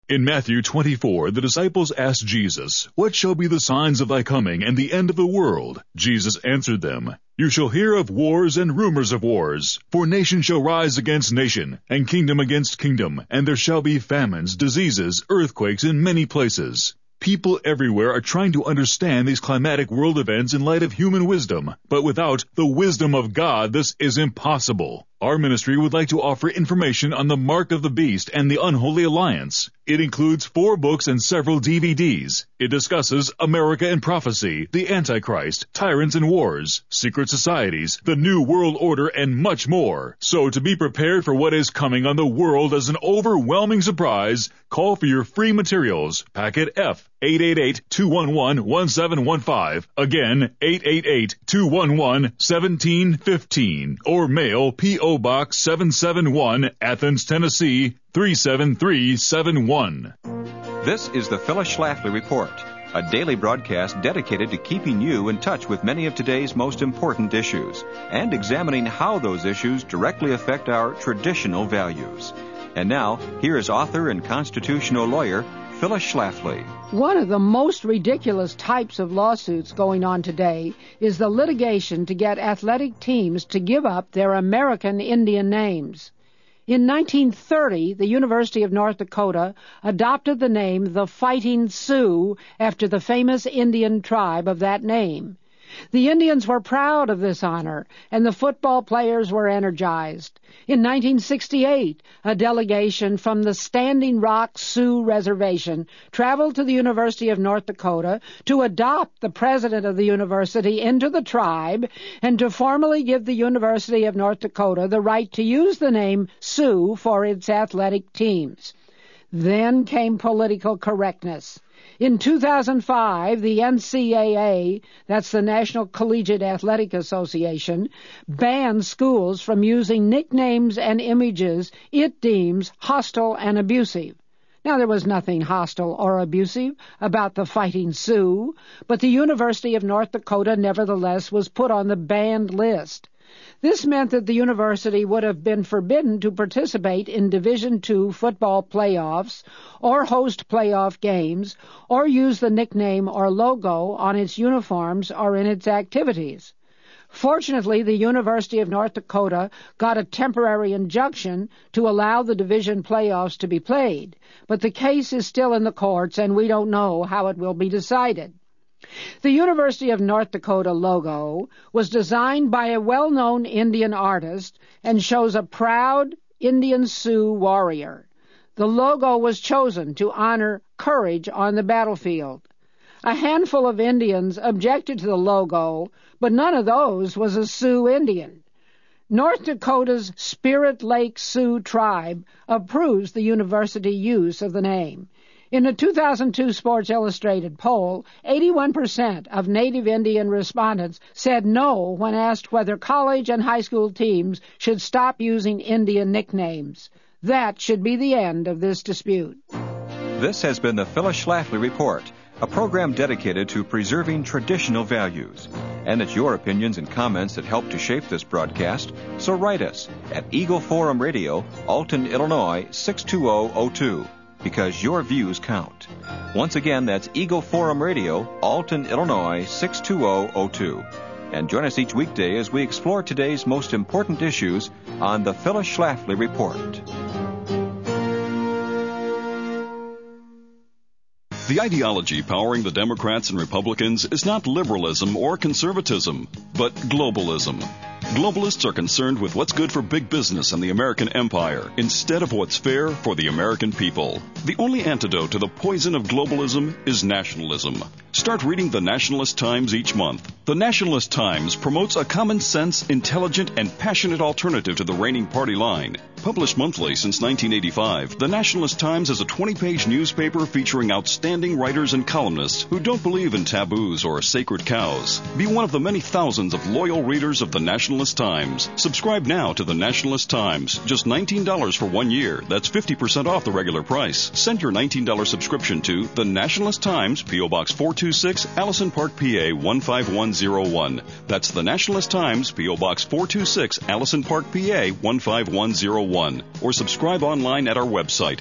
In Matthew 24, the disciples asked Jesus, "What shall be the signs of thy coming and the end of the world?" Jesus answered them, "You shall hear of wars and rumors of wars, for nation shall rise against nation, and kingdom against kingdom, and there shall be famines, diseases, earthquakes in many places." People everywhere are trying to understand these climatic world events in light of human wisdom, but without the wisdom of God, this is impossible. Our ministry would like to offer information on the Mark of the Beast and the Unholy Alliance. It includes 4 books and several DVDs. It discusses America and prophecy, the Antichrist, tyrants and wars, secret societies, the New World Order, and much more. So to be prepared for what is coming on the world as an overwhelming surprise, call for your free materials. Packet F, 888-211-1715. Again, 888-211-1715. Or mail P.O. Box 771, Athens, Tennessee, 37371. This is the Phyllis Schlafly Report, a daily broadcast dedicated to keeping you in touch with many of today's most important issues and examining how those issues directly affect our traditional values. And now, here is author and constitutional lawyer Phyllis Schlafly. One of the most ridiculous types of lawsuits going on today is the litigation to get athletic teams to give up their American Indian names. In 1930, the University of North Dakota adopted the name the Fighting Sioux after the famous Indian tribe of that name. The Indians were proud of this honor, and the football players were energized. In 1968, a delegation from the Standing Rock Sioux Reservation traveled to the University of North Dakota to adopt the president of the university into the tribe and to formally give the University of North Dakota the right to use the name Sioux for its athletic teams. Then came political correctness. In 2005, the NCAA, that's the National Collegiate Athletic Association, banned schools from using nicknames and images it deems hostile and abusive. Now, there was nothing hostile or abusive about the Fighting Sioux, but the University of North Dakota nevertheless was put on the banned list. This meant that the university would have been forbidden to participate in Division II football playoffs or host playoff games or use the nickname or logo on its uniforms or in its activities. Fortunately, the University of North Dakota got a temporary injunction to allow the division playoffs to be played, but the case is still in the courts and we don't know how it will be decided. The University of North Dakota logo was designed by a well-known Indian artist and shows a proud Indian Sioux warrior. The logo was chosen to honor courage on the battlefield. A handful of Indians objected to the logo, but none of those was a Sioux Indian. North Dakota's Spirit Lake Sioux tribe approves the university use of the name. In a 2002 Sports Illustrated poll, 81% of Native Indian respondents said no when asked whether college and high school teams should stop using Indian nicknames. That should be the end of this dispute. This has been the Phyllis Schlafly Report, a program dedicated to preserving traditional values. And it's your opinions and comments that help to shape this broadcast, so write us at Eagle Forum Radio, Alton, Illinois, 62002. Because your views count. Once again, that's Eagle Forum Radio, Alton, Illinois, 62002. And join us each weekday as we explore today's most important issues on the Phyllis Schlafly Report. The ideology powering the Democrats and Republicans is not liberalism or conservatism, but globalism. Globalists are concerned with what's good for big business and the American empire instead of what's fair for the American people. The only antidote to the poison of globalism is nationalism. Start reading the Nationalist Times each month. The Nationalist Times promotes a common sense, intelligent, and passionate alternative to the reigning party line. Published monthly since 1985, the Nationalist Times is a 20-page newspaper featuring outstanding writers and columnists who don't believe in taboos or sacred cows. Be one of the many thousands of loyal readers of the Nationalist Times. Subscribe now to the Nationalist Times. Just $19 for 1 year. That's 50% off the regular price. Send your $19 subscription to the Nationalist Times, P.O. Box 14, 426 Allison Park, PA 15101. That's the Nationalist Times, P.O. Box 426 Allison Park, PA 15101. Or subscribe online at our website,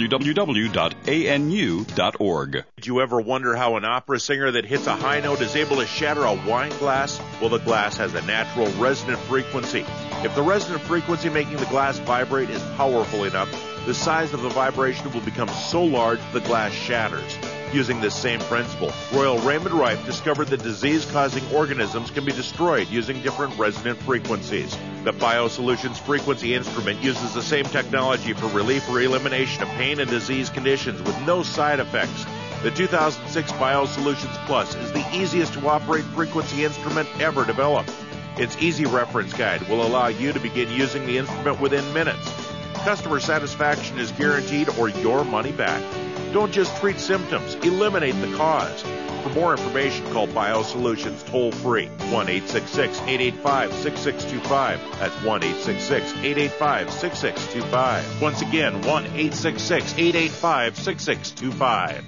www.anu.org. Did you ever wonder how an opera singer that hits a high note is able to shatter a wine glass? Well, the glass has a natural resonant frequency. If the resonant frequency making the glass vibrate is powerful enough, the size of the vibration will become so large the glass shatters. Using this same principle, Royal Raymond Rife discovered that disease-causing organisms can be destroyed using different resonant frequencies. The BioSolutions frequency instrument uses the same technology for relief or elimination of pain and disease conditions with no side effects. The 2006 BioSolutions Plus is the easiest to operate frequency instrument ever developed. Its easy reference guide will allow you to begin using the instrument within minutes. Customer satisfaction is guaranteed or your money back. Don't just treat symptoms, eliminate the cause. For more information, call BioSolutions toll-free, 1-866-885-6625. That's 1-866-885-6625. Once again, 1-866-885-6625.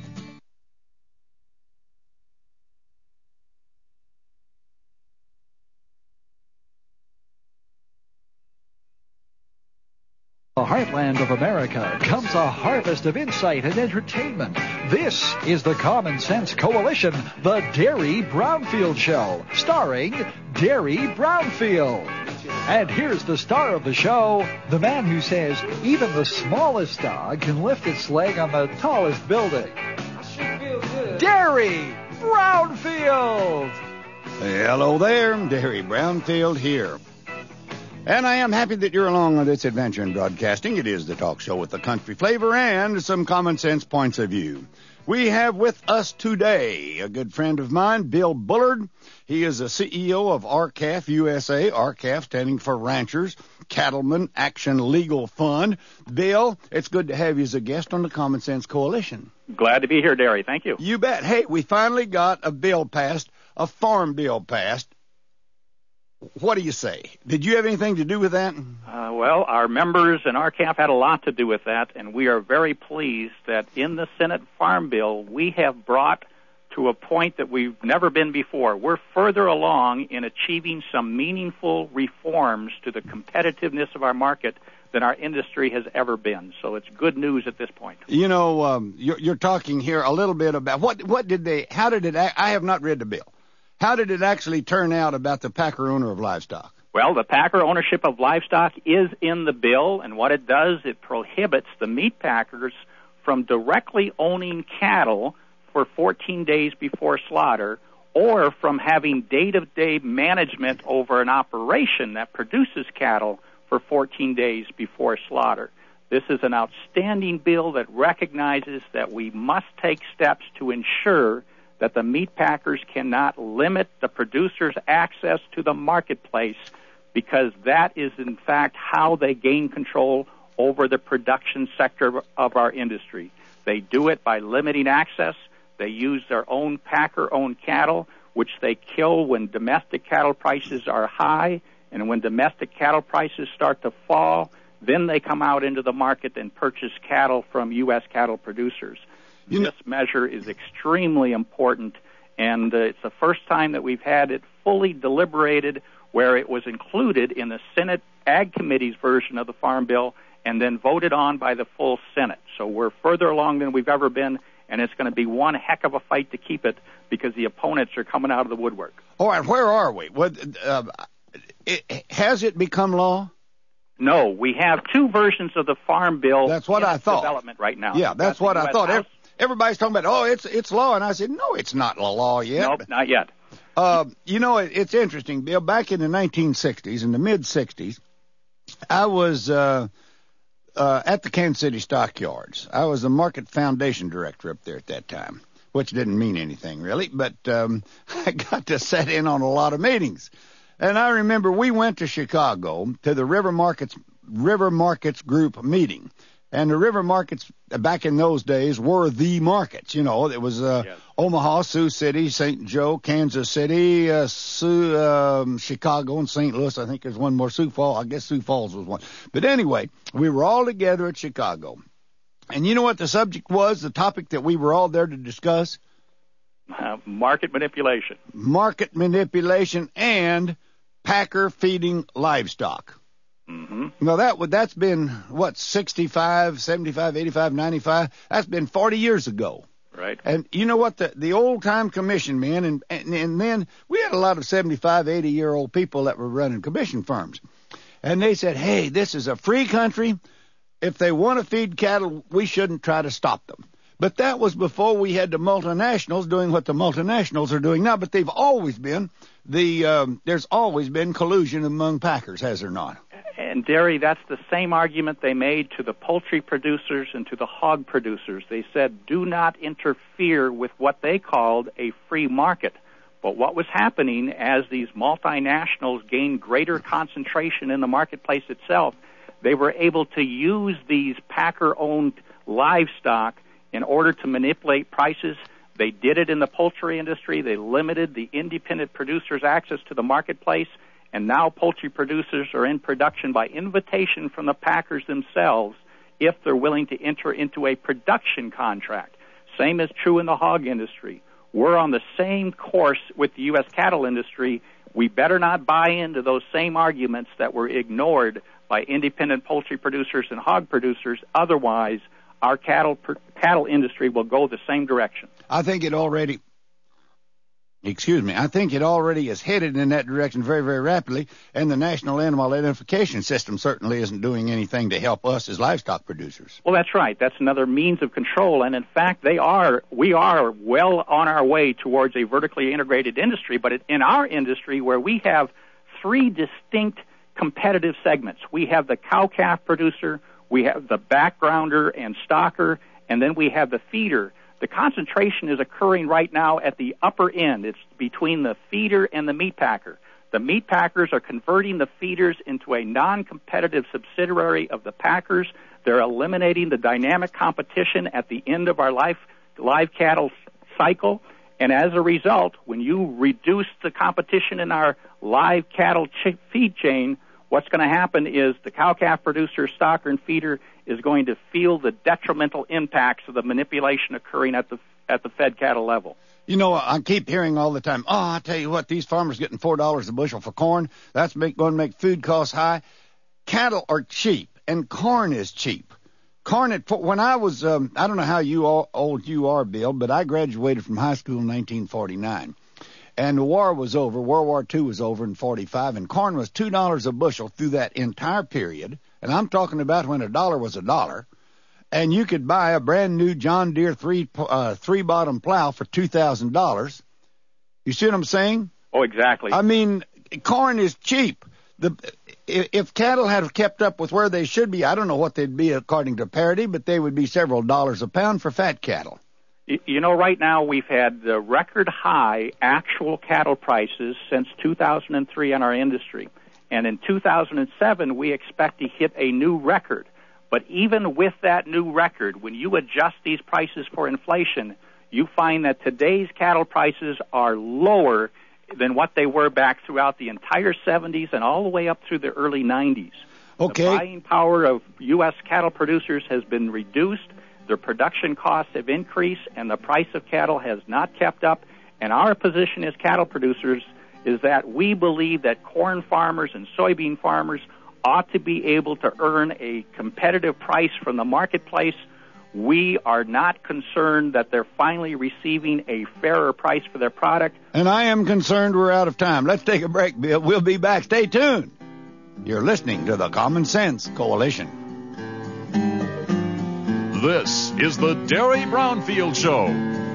The heartland of America comes a harvest of insight and entertainment. This is the Common Sense Coalition, the Derry Brownfield Show, starring Derry Brownfield. And here's the star of the show, the man who says even the smallest dog can lift its leg on the tallest building. Derry Brownfield! Hello there, Derry Brownfield here. And I am happy that you're along on this adventure in broadcasting. It is the talk show with the country flavor and some common sense points of view. We have with us today a good friend of mine, Bill Bullard. He is the CEO of RCAF USA, RCAF standing for Ranchers Cattlemen Action Legal Fund. Bill, it's good to have you as a guest on the Common Sense Coalition. Glad to be here, Derry. Thank you. You bet. Hey, we finally got a bill passed, a farm bill passed. What do you say? Did you have anything to do with that? Well, our members and RCAF had a lot to do with that, and we are very pleased that in the Senate Farm Bill, we have brought to a point that we've never been before. We're further along in achieving some meaningful reforms to the competitiveness of our market than our industry has ever been. So it's good news at this point. You know, you're talking here a little bit about how did it, I have not read the bill. How did it actually turn out about the packer owner of livestock? Well, the packer ownership of livestock is in the bill, and what it does, it prohibits the meat packers from directly owning cattle for 14 days before slaughter or from having day-to-day management over an operation that produces cattle for 14 days before slaughter. This is an outstanding bill that recognizes that we must take steps to ensure that the meat packers cannot limit the producer's access to the marketplace, because that is, in fact, how they gain control over the production sector of our industry. They do it by limiting access. They use their own packer-owned cattle, which they kill when domestic cattle prices are high, and when domestic cattle prices start to fall, then they come out into the market and purchase cattle from U.S. cattle producers. This measure is extremely important, and it's the first time that we've had it fully deliberated, where it was included in the Senate Ag Committee's version of the Farm Bill and then voted on by the full Senate. So we're further along than we've ever been, and it's going to be one heck of a fight to keep it because the opponents are coming out of the woodwork. All right, where are we? Has it become law? No, we have two versions of the Farm Bill. That's what I thought. Development right now. Yeah, that's what I thought. Everybody's talking about, it's law, and I said, no, it's not law yet. Nope, not yet. You know, it's interesting, Bill. Back in the 1960s, in the mid-60s, I was at the Kansas City Stockyards. I was the Market Foundation Director up there at that time, which didn't mean anything, really, but I got to sit in on a lot of meetings. And I remember we went to Chicago to the River Markets Group meeting. And the river markets back in those days were the markets. You know, it was Omaha, Sioux City, St. Joe, Kansas City, Chicago, and St. Louis. I think there's one more, Sioux Falls. I guess Sioux Falls was one. But anyway, we were all together at Chicago. And you know what the subject was, the topic that we were all there to discuss? Market manipulation. Market manipulation and packer feeding livestock. Mm-hmm. Now, that's been, 65, 75, 85, 95? That's been 40 years ago. Right. And you know what? The old-time commission men, and then we had a lot of 75, 80-year-old people that were running commission firms. And they said, hey, this is a free country. If they want to feed cattle, we shouldn't try to stop them. But that was before we had the multinationals doing what the multinationals are doing now. But they've always been there's always been collusion among packers, has there not? And, Derry, that's the same argument they made to the poultry producers and to the hog producers. They said, do not interfere with what they called a free market. But what was happening as these multinationals gained greater concentration in the marketplace itself, they were able to use these packer-owned livestock in order to manipulate prices. They did it in the poultry industry. They limited the independent producers' access to the marketplace. And now poultry producers are in production by invitation from the packers themselves if they're willing to enter into a production contract. Same is true in the hog industry. We're on the same course with the U.S. cattle industry. We better not buy into those same arguments that were ignored by independent poultry producers and hog producers. Otherwise, our cattle industry will go the same direction. I think it already is headed in that direction very, very rapidly, and the National Animal Identification System certainly isn't doing anything to help us as livestock producers. Well, that's right. That's another means of control, and in fact, we are well on our way towards a vertically integrated industry, but in our industry where we have three distinct competitive segments. We have the cow-calf producer, we have the backgrounder and stocker, and then we have the feeder. The concentration is occurring right now at the upper end. It's between the feeder and the meat packer. The meat packers are converting the feeders into a non-competitive subsidiary of the packers. They're eliminating the dynamic competition at the end of our live cattle cycle. And as a result, when you reduce the competition in our live cattle feed chain, what's going to happen is the cow-calf producer, stocker, and feeder is going to feel the detrimental impacts of the manipulation occurring at the fed cattle level. You know, I keep hearing all the time, I tell you what, these farmers getting $4 a bushel for corn, that's going to make food costs high. Cattle are cheap, and corn is cheap. When I was, I don't know how old you are, Bill, but I graduated from high school in 1949. And the war was over. World War II was over in 45, and corn was $2 a bushel through that entire period. And I'm talking about when $1 was $1. And you could buy a brand new John Deere three-bottom plow for $2,000. You see what I'm saying? Oh, exactly. I mean, corn is cheap. If cattle had kept up with where they should be, I don't know what they'd be according to parity, but they would be several dollars a pound for fat cattle. You know, right now we've had the record high actual cattle prices since 2003 in our industry. And in 2007, we expect to hit a new record. But even with that new record, when you adjust these prices for inflation, you find that today's cattle prices are lower than what they were back throughout the entire 70s and all the way up through the early 90s. Okay. The buying power of U.S. cattle producers has been reduced. Their production costs have increased, and the price of cattle has not kept up. And our position as cattle producers is that we believe that corn farmers and soybean farmers ought to be able to earn a competitive price from the marketplace. We are not concerned that they're finally receiving a fairer price for their product. And I am concerned we're out of time. Let's take a break, Bill. We'll be back. Stay tuned. You're listening to the Common Sense Coalition. This is the Derry Brownfield Show.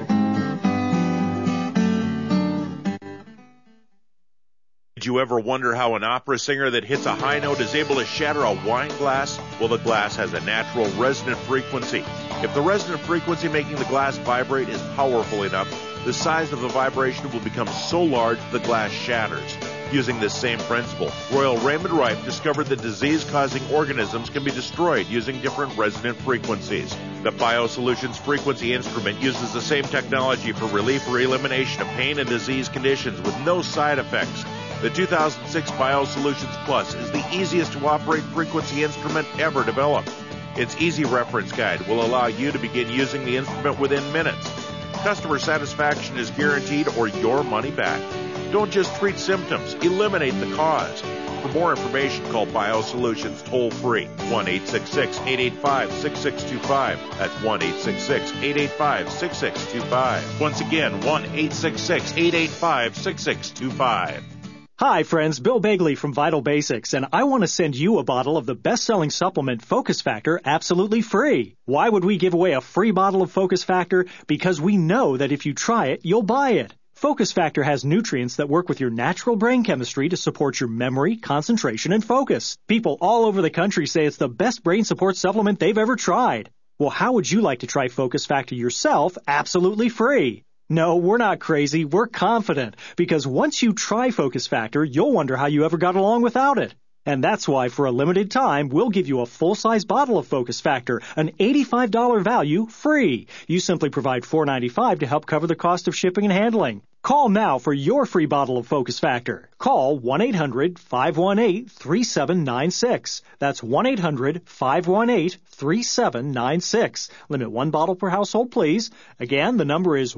Did you ever wonder how an opera singer that hits a high note is able to shatter a wine glass? Well, the glass has a natural resonant frequency. If the resonant frequency making the glass vibrate is powerful enough, the size of the vibration will become so large the glass shatters. Using this same principle, Royal Raymond Rife discovered that disease-causing organisms can be destroyed using different resonant frequencies. The BioSolutions frequency instrument uses the same technology for relief or elimination of pain and disease conditions with no side effects. The 2006 BioSolutions Plus is the easiest to operate frequency instrument ever developed. Its easy reference guide will allow you to begin using the instrument within minutes. Customer satisfaction is guaranteed or your money back. Don't just treat symptoms, eliminate the cause. For more information, call BioSolutions toll-free, 1-866-885-6625. That's 1-866-885-6625. Once again, 1-866-885-6625. Hi, friends. Bill Bagley from Vital Basics, and I want to send you a bottle of the best-selling supplement Focus Factor absolutely free. Why would we give away a free bottle of Focus Factor? Because we know that if you try it, you'll buy it. Focus Factor has nutrients that work with your natural brain chemistry to support your memory, concentration, and focus. People all over the country say it's the best brain support supplement they've ever tried. Well, how would you like to try Focus Factor yourself absolutely free? No, we're not crazy. We're confident. Because once you try Focus Factor, you'll wonder how you ever got along without it. And that's why, for a limited time, we'll give you a full-size bottle of Focus Factor, an $85 value, free. You simply provide $4.95 to help cover the cost of shipping and handling. Call now for your free bottle of Focus Factor. Call 1-800-518-3796. That's 1-800-518-3796. Limit one bottle per household, please. Again, the number is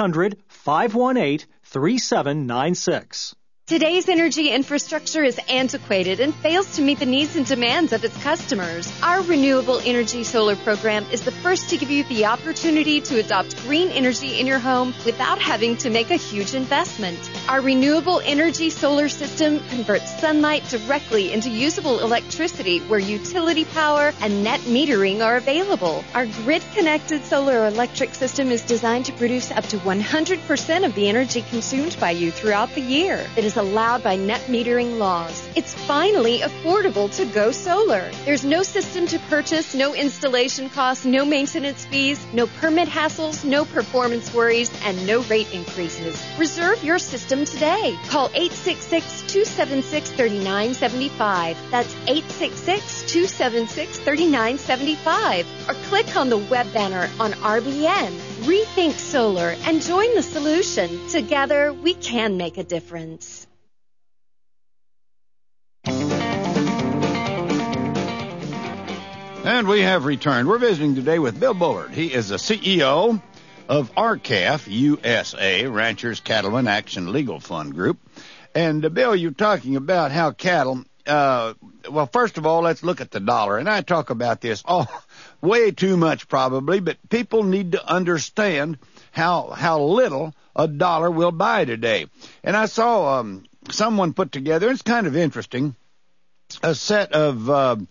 1-800-518-3796. Today's energy infrastructure is antiquated and fails to meet the needs and demands of its customers. Our Renewable Energy Solar program is the first to give you the opportunity to adopt green energy in your home without having to make a huge investment. Our Renewable Energy Solar system converts sunlight directly into usable electricity where utility power and net metering are available. Our grid-connected solar electric system is designed to produce up to 100% of the energy consumed by you throughout the year. It is allowed by net metering laws. It's finally affordable to go solar. There's no system to purchase, no installation costs, no maintenance fees, no permit hassles, no performance worries, and no rate increases. Reserve your system today. Call 866-276-3975. That's 866-276-3975. Or click on the web banner on RBN. Rethink Solar and join the solution. Together, we can make a difference. And we have returned. We're visiting today with Bill Bullard. He is the CEO of RCAF USA, Ranchers Cattlemen Action Legal Fund Group. And, Bill, you're talking about how cattle, well, first of all, let's look at the dollar. And I talk about this way too much probably, but people need to understand how little a dollar will buy today. And I saw someone put together, it's kind of interesting, a set of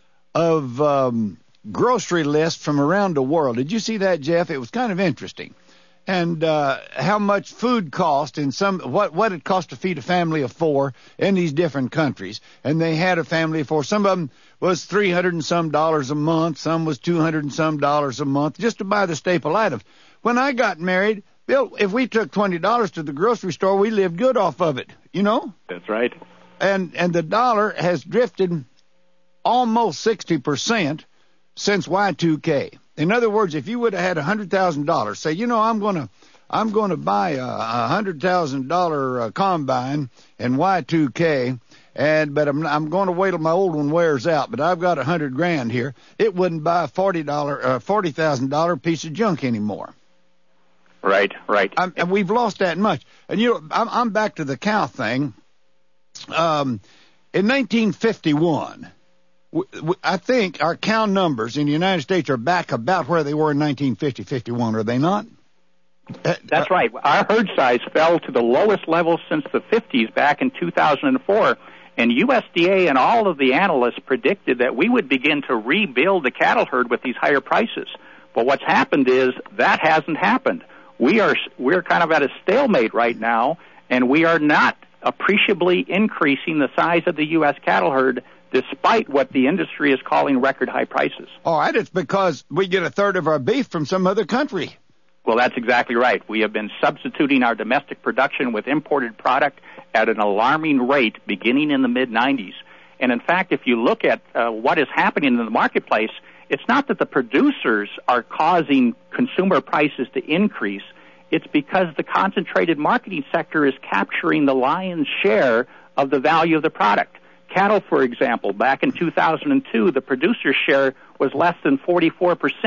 grocery lists from around the world. Did you see that, Jeff? It was kind of interesting. And how much food cost in what it cost to feed a family of four in these different countries. And they had a family of four. Some of them was $300 and some a month. Some was $200 and some a month just to buy the staple items. When I got married, Bill, if we took $20 to the grocery store, we lived good off of it, you know? That's right. And the dollar has drifted almost 60% since Y2K. In other words, if you would have had $100,000, say, you know, I'm going to buy a $100,000 combine in Y2K, but I'm going to wait till my old one wears out. But I've got $100,000 here. It wouldn't buy a $40,000 piece of junk anymore. Right. And we've lost that much. And you know, I'm back to the cow thing. In 1951. I think our cow numbers in the United States are back about where they were in 1950-51, are they not? That's right. Our herd size fell to the lowest level since the 50s back in 2004, and USDA and all of the analysts predicted that we would begin to rebuild the cattle herd with these higher prices. But what's happened is that hasn't happened. We're kind of at a stalemate right now, and we are not appreciably increasing the size of the U.S. cattle herd despite what the industry is calling record high prices. All right, it's because we get a third of our beef from some other country. Well, that's exactly right. We have been substituting our domestic production with imported product at an alarming rate beginning in the mid-90s. And in fact, if you look at what is happening in the marketplace, it's not that the producers are causing consumer prices to increase. It's because the concentrated marketing sector is capturing the lion's share of the value of the product. Cattle, for example, back in 2002, the producer's share was less than 44%.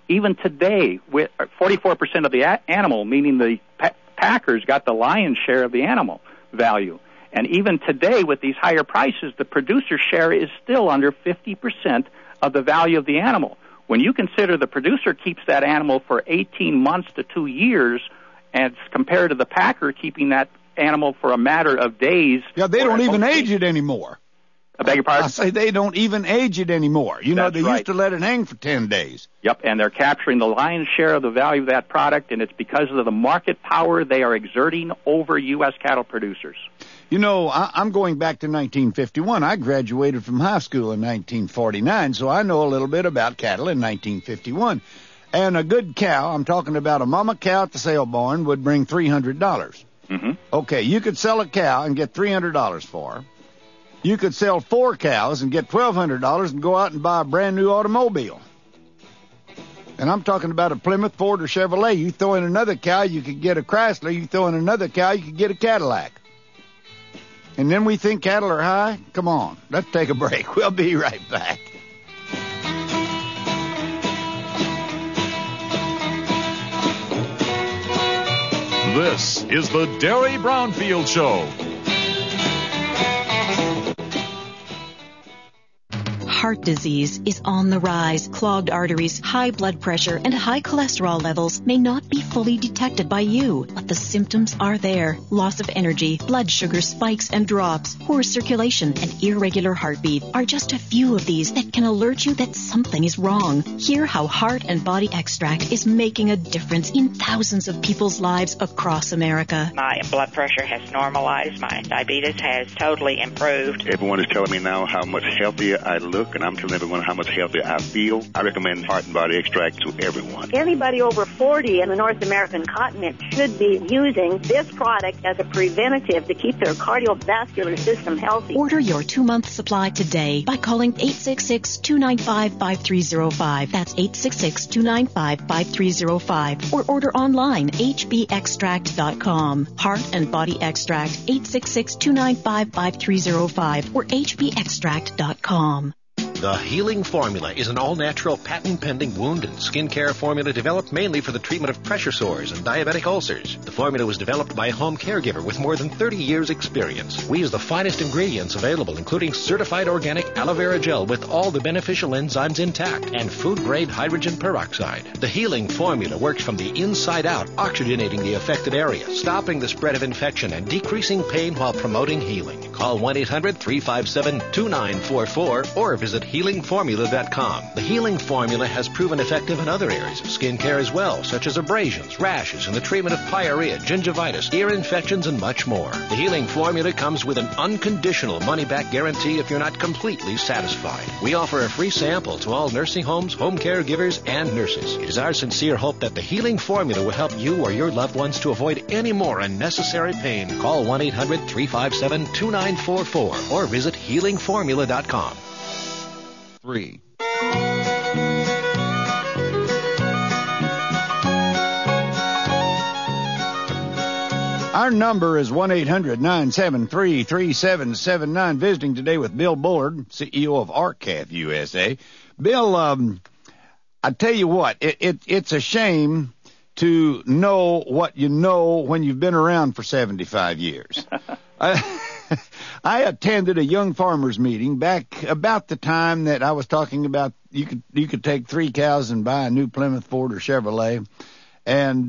Even today, with 44% of the animal, meaning the packers got the lion's share of the animal value. And even today, with these higher prices, the producer's share is still under 50% of the value of the animal. When you consider the producer keeps that animal for 18 months to 2 years, as compared to the packer keeping that animal for a matter of days. Yeah, they don't even age it anymore. I beg your pardon? I say they don't even age it anymore. You know, they used to let it hang for 10 days. Yep, and they're capturing the lion's share of the value of that product, and it's because of the market power they are exerting over U.S. cattle producers. You know, I'm going back to 1951. I graduated from high school in 1949, so I know a little bit about cattle in 1951. And a good cow, I'm talking about a mama cow at the sale barn, would bring $300. Mm-hmm. Okay, you could sell a cow and get $300 for her. You could sell 4 cows and get $1,200 and go out and buy a brand new automobile. And I'm talking about a Plymouth, Ford, or Chevrolet. You throw in another cow, you could get a Chrysler. You throw in another cow, you could get a Cadillac. And then we think cattle are high? Come on, let's take a break. We'll be right back. This is the Derry Brownfield Show. Heart disease is on the rise. Clogged arteries, high blood pressure, and high cholesterol levels may not be fully detected by you, but the symptoms are there. Loss of energy, blood sugar spikes and drops, poor circulation, and irregular heartbeat are just a few of these that can alert you that something is wrong. Hear how Heart and Body Extract is making a difference in thousands of people's lives across America. My blood pressure has normalized. My diabetes has totally improved. Everyone is telling me now how much healthier I look, and I'm telling everyone how much healthier I feel. I recommend Heart and Body Extract to everyone. Anybody over 40 in the North American continent should be using this product as a preventative to keep their cardiovascular system healthy. Order your 2-month supply today by calling 866-295-5305. That's 866-295-5305. Or order online, hbextract.com. Heart and Body Extract, 866-295-5305 or hbextract.com. The Healing Formula is an all-natural, patent-pending wound and skin care formula developed mainly for the treatment of pressure sores and diabetic ulcers. The formula was developed by a home caregiver with more than 30 years' experience. We use the finest ingredients available, including certified organic aloe vera gel with all the beneficial enzymes intact and food-grade hydrogen peroxide. The Healing Formula works from the inside out, oxygenating the affected area, stopping the spread of infection, and decreasing pain while promoting healing. Call 1-800-357-2944 or visit HealingFormula.com. The Healing Formula has proven effective in other areas of skin care as well, such as abrasions, rashes, and the treatment of pyorrhea, gingivitis, ear infections, and much more. The Healing Formula comes with an unconditional money-back guarantee if you're not completely satisfied. We offer a free sample to all nursing homes, home caregivers, and nurses. It is our sincere hope that the Healing Formula will help you or your loved ones to avoid any more unnecessary pain. Call 1-800-357-2944 or visit HealingFormula.com. 3. Our number is 1-800-973-3779. Visiting today with Bill Bullard, CEO of ARCAF USA. Bill, I tell you what, it's a shame to know what you know when you've been around for 75 years. I attended a young farmers meeting back about the time that I was talking about you could take 3 cows and buy a new Plymouth, Ford, or Chevrolet, and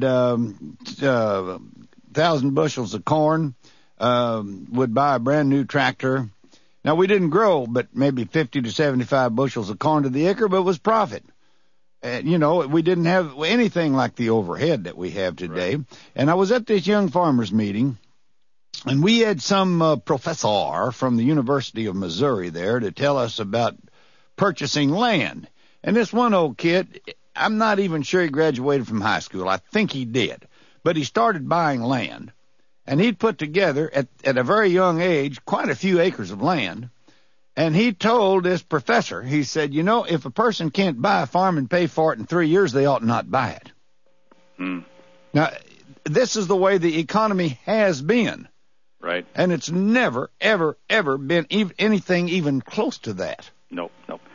1,000 bushels of corn, would buy a brand new tractor. Now, we didn't grow but maybe 50 to 75 bushels of corn to the acre, but it was profit. You know, we didn't have anything like the overhead that we have today. Right. And I was at this young farmers meeting, and we had some professor from the University of Missouri there to tell us about purchasing land. And this one old kid, I'm not even sure he graduated from high school. I think he did. But he started buying land. And he'd put together, at a very young age, quite a few acres of land. And he told this professor, he said, you know, if a person can't buy a farm and pay for it in 3 years, they ought not buy it. Now, this is the way the economy has been. Right. And it's never, ever, ever been anything even close to that. Nope.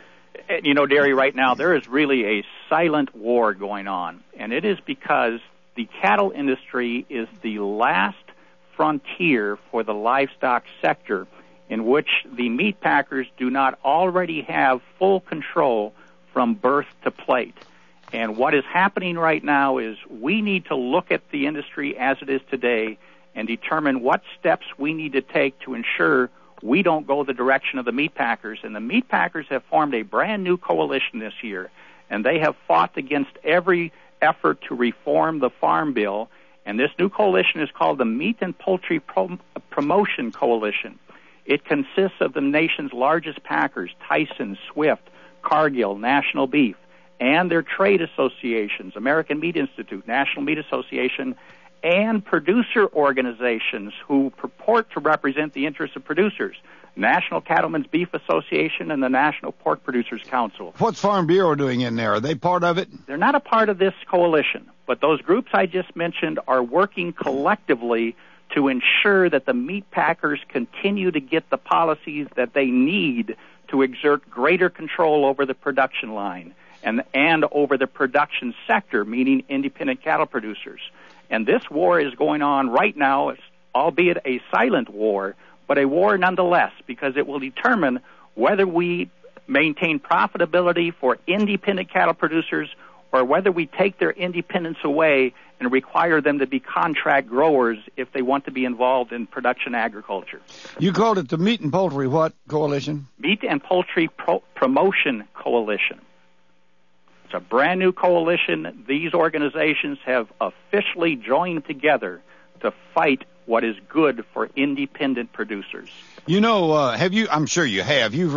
You know, Derry, right now there is really a silent war going on, and it is because the cattle industry is the last frontier for the livestock sector in which the meat packers do not already have full control from birth to plate. And what is happening right now is we need to look at the industry as it is today and determine what steps we need to take to ensure we don't go the direction of the meat packers. And the meat packers have formed a brand new coalition this year, and they have fought against every effort to reform the Farm Bill. And this new coalition is called the Meat and Poultry Promotion Coalition. It consists of the nation's largest packers, Tyson, Swift, Cargill, National Beef, and their trade associations, American Meat Institute, National Meat Association, and producer organizations who purport to represent the interests of producers, National Cattlemen's Beef Association and the National Pork Producers Council. What's Farm Bureau doing in there? Are they part of it? They're not a part of this coalition, but those groups I just mentioned are working collectively to ensure that the meat packers continue to get the policies that they need to exert greater control over the production line and over the production sector, meaning independent cattle producers. And this war is going on right now, albeit a silent war, but a war nonetheless, because it will determine whether we maintain profitability for independent cattle producers or whether we take their independence away and require them to be contract growers if they want to be involved in production agriculture. You called it the Meat and Poultry what coalition? Meat and Poultry Promotion Coalition. It's a brand new coalition. These organizations have officially joined together to fight what is good for independent producers. You know, have you? I'm sure you have. You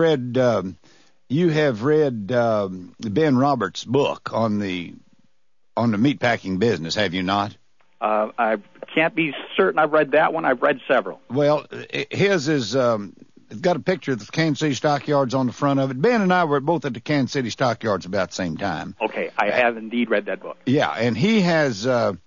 have read Ben Roberts' book on the meatpacking business, have you not? I can't be certain I've read that one. I've read several. Well, his is it's got a picture of the Kansas City Stockyards on the front of it. Ben and I were both at the Kansas City Stockyards about the same time. Okay, I have indeed read that book. Yeah, and he has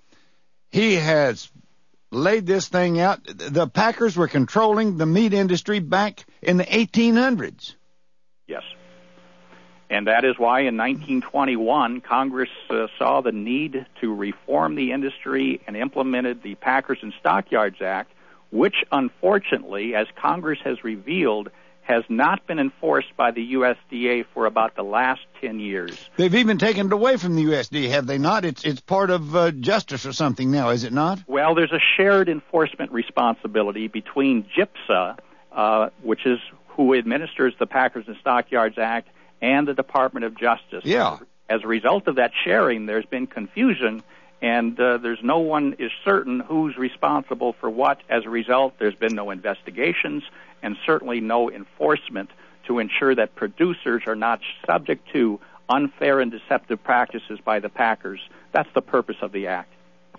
laid this thing out. The packers were controlling the meat industry back in the 1800s. Yes. And that is why in 1921, Congress saw the need to reform the industry and implemented the Packers and Stockyards Act, which unfortunately, as Congress has revealed, has not been enforced by the USDA for about the last 10 years. They've even taken it away from the USDA, have they not? It's part of justice or something now, is it not? Well, there's a shared enforcement responsibility between GIPSA, which is who administers the Packers and Stockyards Act, and the Department of Justice. Yeah. As a result of that sharing, there's been confusion, and there's no one is certain who's responsible for what. As a result, there's been no investigations and certainly no enforcement to ensure that producers are not subject to unfair and deceptive practices by the packers. That's the purpose of the act.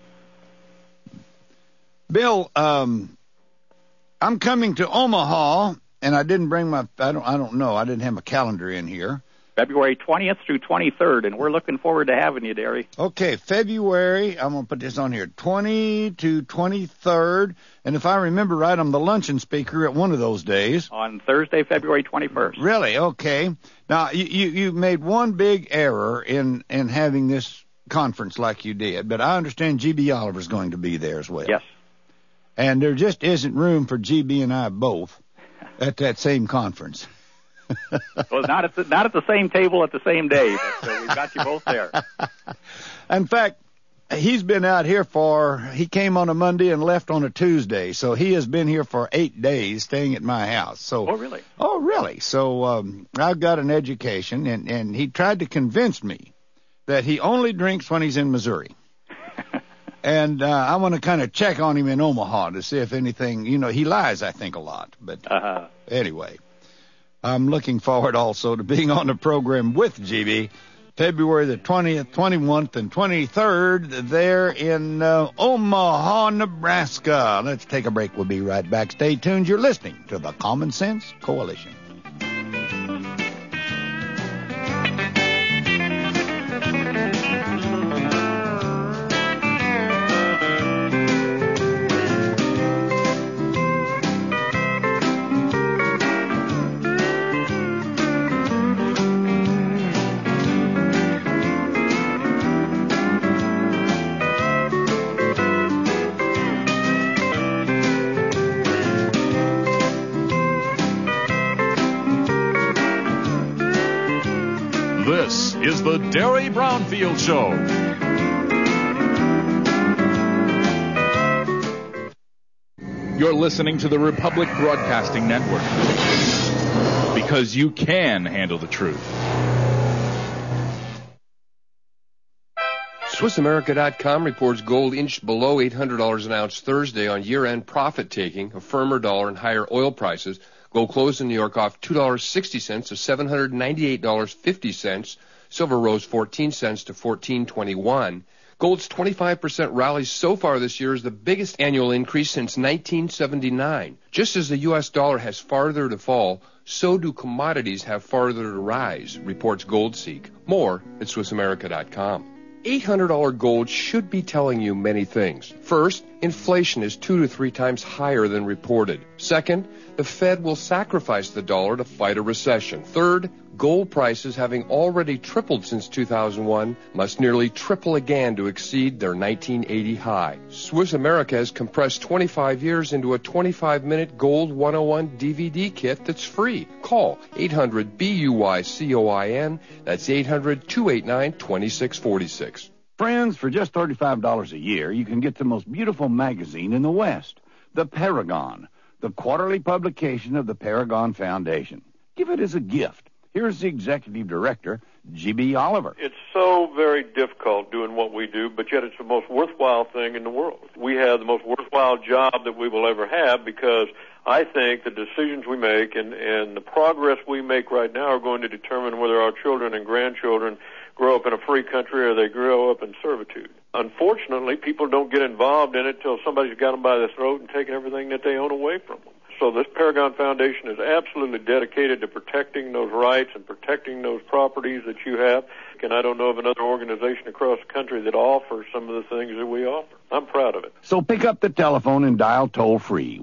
Bill, I'm coming to Omaha. And I didn't bring I don't know. I didn't have my calendar in here. February 20th through 23rd, and we're looking forward to having you, Derry. Okay, February, I'm going to put this on here, 20 to 23rd. And if I remember right, I'm the luncheon speaker at one of those days. On Thursday, February 21st. Really? Okay. Now, you made one big error in having this conference like you did, but I understand G.B. Oliver's going to be there as well. Yes. And there just isn't room for G.B. and I both at that same conference. Well, not at the same table at the same day, but we've got you both there. In fact, he's been out here he came on a Monday and left on a Tuesday, so he has been here for 8 days staying at my house. So, Oh, really? Oh, really? So I've got an education, and he tried to convince me that he only drinks when he's in Missouri. And I want to kind of check on him in Omaha to see if anything, he lies, I think, a lot. But anyway, I'm looking forward also to being on the program with GB February the 20th, 21st, and 23rd there in Omaha, Nebraska. Let's take a break. We'll be right back. Stay tuned. You're listening to the Common Sense Coalition. is the Derry Brownfield Show. You're listening to the Republic Broadcasting Network, because you can handle the truth. SwissAmerica.com reports gold inched below $800 an ounce Thursday on year-end profit-taking, a firmer dollar and higher oil prices. Gold closed in New York off $2.60 to $798.50. Silver rose 14 cents to $14.21. Gold's 25% rally so far this year is the biggest annual increase since 1979. Just as the U.S. dollar has farther to fall, so do commodities have farther to rise, reports GoldSeek. More at SwissAmerica.com. $800 gold should be telling you many things. First, inflation is 2 to 3 times higher than reported. Second, the Fed will sacrifice the dollar to fight a recession. Third, gold prices, having already tripled since 2001, must nearly triple again to exceed their 1980 high. Swiss America has compressed 25 years into a 25-minute Gold 101 DVD kit that's free. Call 800-BUYCOIN. That's 800-289-2646. Friends, for just $35 a year, you can get the most beautiful magazine in the West, The Paragon, the quarterly publication of the Paragon Foundation. Give it as a gift. Here's the executive director, G.B. Oliver. It's so very difficult doing what we do, but yet it's the most worthwhile thing in the world. We have the most worthwhile job that we will ever have, because I think the decisions we make and the progress we make right now are going to determine whether our children and grandchildren grow up in a free country or they grow up in servitude. Unfortunately, people don't get involved in it till somebody's got them by the throat and taken everything that they own away from them. So this Paragon Foundation is absolutely dedicated to protecting those rights and protecting those properties that you have. And I don't know of another organization across the country that offers some of the things that we offer. I'm proud of it. So pick up the telephone and dial toll-free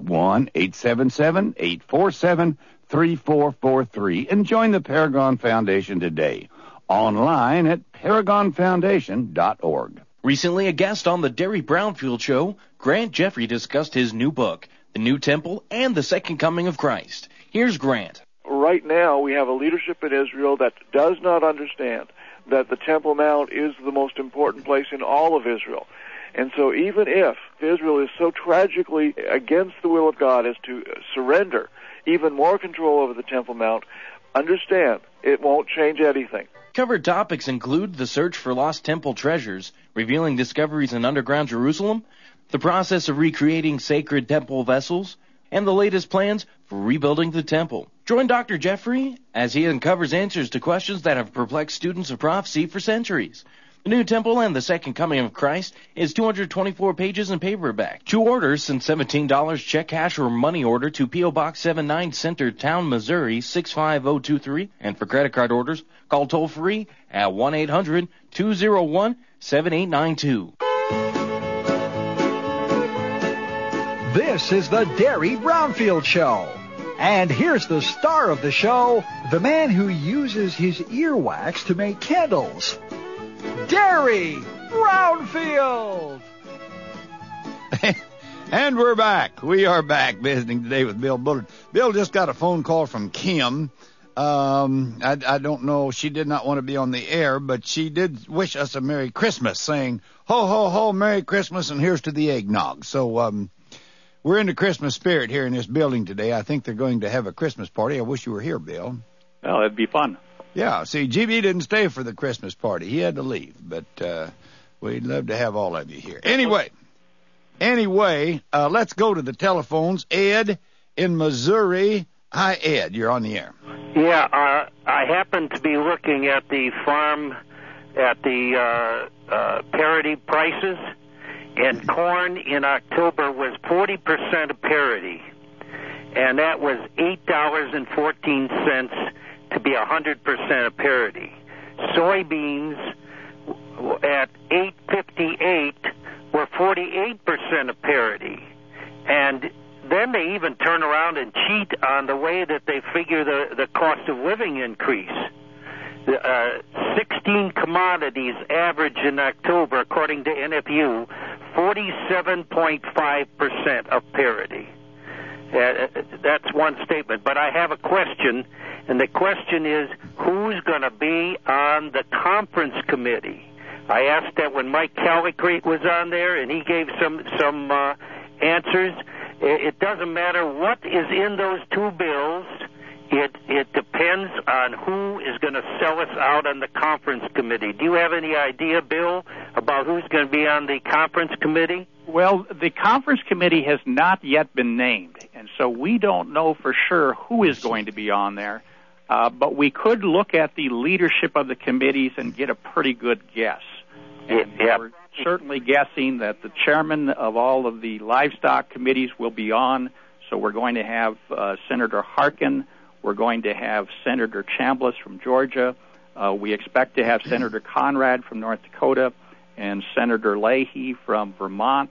1-877-847-3443 and join the Paragon Foundation today. Online at paragonfoundation.org. Recently, a guest on the Derry Brownfield Show, Grant Jeffrey, discussed his new book, The New Temple and the Second Coming of Christ. Here's Grant. Right now, we have a leadership in Israel that does not understand that the Temple Mount is the most important place in all of Israel. And so even if Israel is so tragically against the will of God as to surrender even more control over the Temple Mount, understand it won't change anything. Covered topics include the search for lost temple treasures, revealing discoveries in underground Jerusalem, the process of recreating sacred temple vessels, and the latest plans for rebuilding the temple. Join Dr. Jeffrey as he uncovers answers to questions that have perplexed students of prophecy for centuries. The New Temple and the Second Coming of Christ is 224 pages in paperback. To order, send $17 check, cash, or money order to P.O. Box 79, Centertown, Missouri 65023. And for credit card orders, call toll-free at 1-800-201-7892. This is the Derry Brownfield Show. And here's the star of the show, the man who uses his earwax to make candles, Derry Brownfield. And we're back. We are back visiting today with Bill Bullard. Bill just got a phone call from Kim. I don't know. She did not want to be on the air, but she did wish us a Merry Christmas, saying, ho, ho, ho, Merry Christmas, and here's to the eggnog. So, we're in the Christmas spirit here in this building today. I think they're going to have a Christmas party. I wish you were here, Bill. Well, it'd be fun. Yeah, see, GB didn't stay for the Christmas party. He had to leave, but we'd love to have all of you here. Anyway, let's go to the telephones. Ed in Missouri. Hi, Ed. You're on the air. Yeah, I happen to be looking at the farm at the parity prices, and corn in October was 40% of parity, and that was $8.14 to be 100% of parity. Soybeans at $8.58 were 48% of parity, and then they even turn around and cheat on the way that they figure the cost of living increase. 16 commodities average in October, according to NFU, 47.5% of parity. That's one statement. But I have a question, And the question is, who's going to be on the conference committee? I asked that when Mike Callicrete was on there, and he gave some answers. It doesn't matter what is in those two bills. It depends on who is going to sell us out on the conference committee. Do you have any idea, Bill, about who's going to be on the conference committee? Well, the conference committee has not yet been named, and so we don't know for sure who is going to be on there. But we could look at the leadership of the committees and get a pretty good guess. And we're certainly guessing that the chairman of all of the livestock committees will be on. So we're going to have Senator Harkin. We're going to have Senator Chambliss from Georgia. We expect to have Senator Conrad from North Dakota and Senator Leahy from Vermont.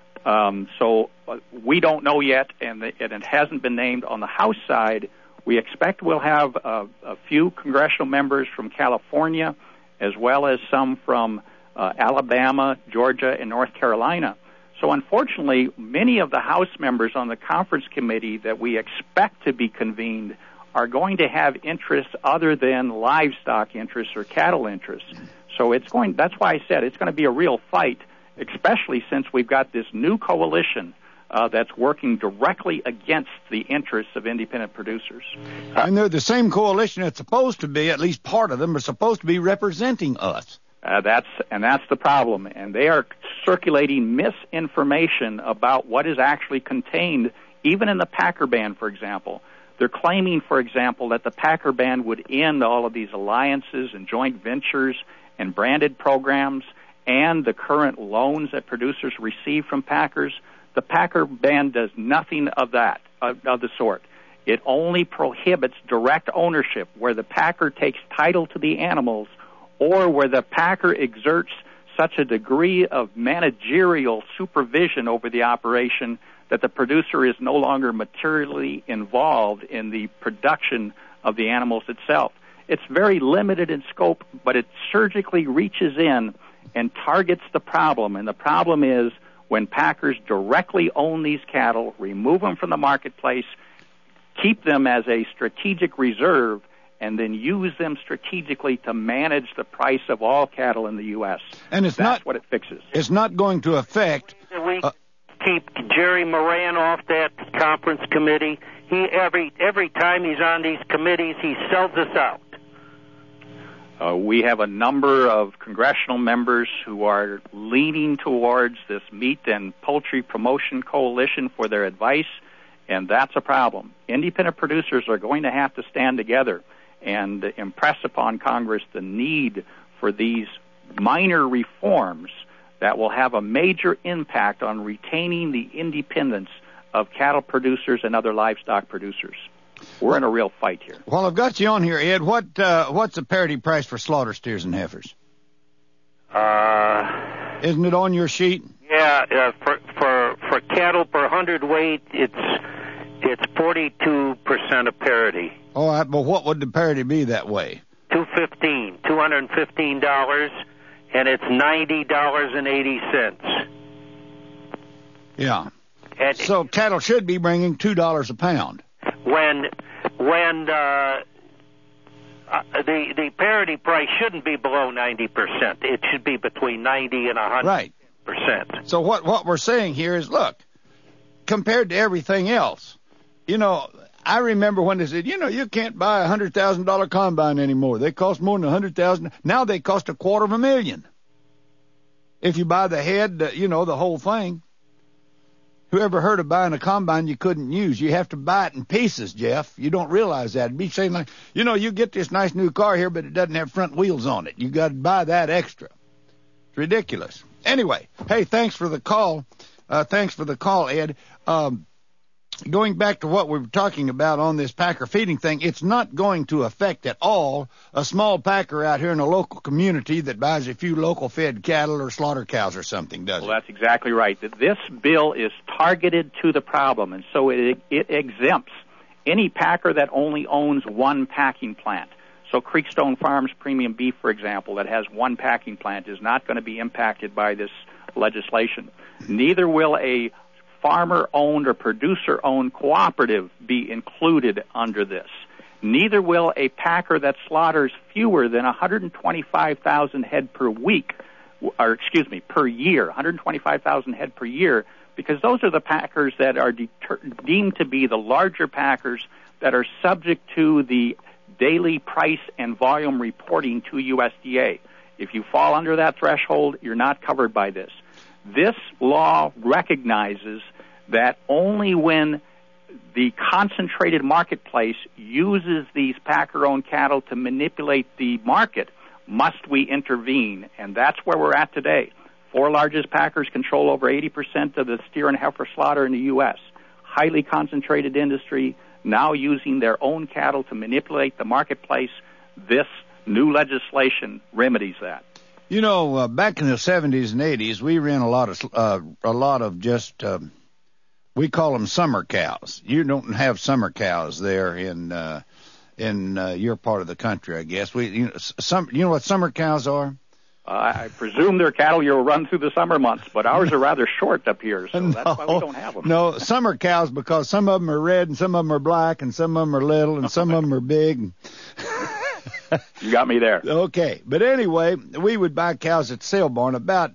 So we don't know yet, and it hasn't been named. On the House side, we expect we'll have a few congressional members from California, as well as some from Alabama, Georgia, and North Carolina. So unfortunately, many of the House members on the conference committee that we expect to be convened are going to have interests other than livestock interests or cattle interests. So that's why I said it's going to be a real fight, especially since we've got this new coalition that's working directly against the interests of independent producers. And they're the same coalition that's supposed to be, at least part of them, are supposed to be representing us. That's the problem. And they are circulating misinformation about what is actually contained, even in the Packer ban, for example. They're claiming, for example, that the Packer ban would end all of these alliances and joint ventures and branded programs and the current loans that producers receive from Packers. The Packer ban does nothing of that, of the sort. It only prohibits direct ownership, where the Packer takes title to the animals or where the Packer exerts such a degree of managerial supervision over the operation that the producer is no longer materially involved in the production of the animals itself. It's very limited in scope, but it surgically reaches in and targets the problem. And the problem is when Packers directly own these cattle, remove them from the marketplace, keep them as a strategic reserve, and then use them strategically to manage the price of all cattle in the U.S. And that's what it fixes. It's not going to affect... We keep Jerry Moran off that conference committee. He every time he's on these committees, he sells us out. We have a number of congressional members who are leaning towards this meat and poultry promotion coalition for their advice, and that's a problem. Independent producers are going to have to stand together and impress upon Congress the need for these minor reforms that will have a major impact on retaining the independence of cattle producers and other livestock producers. We're in a real fight here. Well, I've got you on here, Ed. What's the parity price for slaughter steers and heifers? Isn't it on your sheet? Yeah, for cattle per hundredweight, it's 42% of parity. All right, but what would the parity be that way? $215, and it's $90.80. Yeah. So cattle should be bringing $2 a pound. When the parity price shouldn't be below 90%. It should be between 90 and 100%. Right. So what we're saying here is, look, compared to everything else, I remember when they said, you can't buy a $100,000 combine anymore. They cost more than $100,000. Now they cost $250,000. If you buy the head, the whole thing. Whoever heard of buying a combine you couldn't use? You have to buy it in pieces, Jeff. You don't realize that. It'd be saying like, you get this nice new car here, but it doesn't have front wheels on it. You got to buy that extra. It's ridiculous. Anyway, hey, thanks for the call. Ed. Going back to what we were talking about on this Packer feeding thing, it's not going to affect at all a small Packer out here in a local community that buys a few local fed cattle or slaughter cows or something, does it? Well, that's exactly right. This bill is targeted to the problem, and so it exempts any Packer that only owns one packing plant. So Creekstone Farms Premium Beef, for example, that has one packing plant is not going to be impacted by this legislation. Neither will a farmer-owned or producer-owned cooperative be included under this. Neither will a packer that slaughters fewer than 125,000 head per year, 125,000 head per year, because those are the packers that are deemed to be the larger packers that are subject to the daily price and volume reporting to USDA. If you fall under that threshold, you're not covered by this. This law recognizes that only when the concentrated marketplace uses these packer-owned cattle to manipulate the market must we intervene, and that's where we're at today. 4 largest packers control over 80% of the steer and heifer slaughter in the U.S. Highly concentrated industry, now using their own cattle to manipulate the marketplace. This new legislation remedies that. You know, back in the 70s and 80s, we ran a lot of just we call them summer cows. You don't have summer cows there in your part of the country, I guess. You know what summer cows are? I presume they're cattle you'll run through the summer months, but ours are rather short up here, so that's why we don't have them. No, summer cows, because some of them are red and some of them are black and some of them are little and some of them are big. You got me there. Okay, but anyway, we would buy cows at the sale barn about,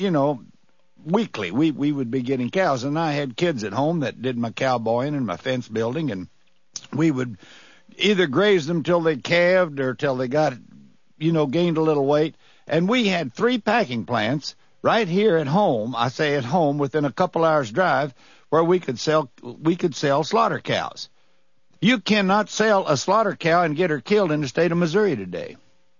weekly. We would be getting cows, and I had kids at home that did my cowboying and my fence building, and we would either graze them till they calved or till they got, gained a little weight. And we had 3 packing plants right here at home. I say at home, within a couple hours drive, where we could sell slaughter cows. You cannot sell a slaughter cow and get her killed in the state of Missouri today.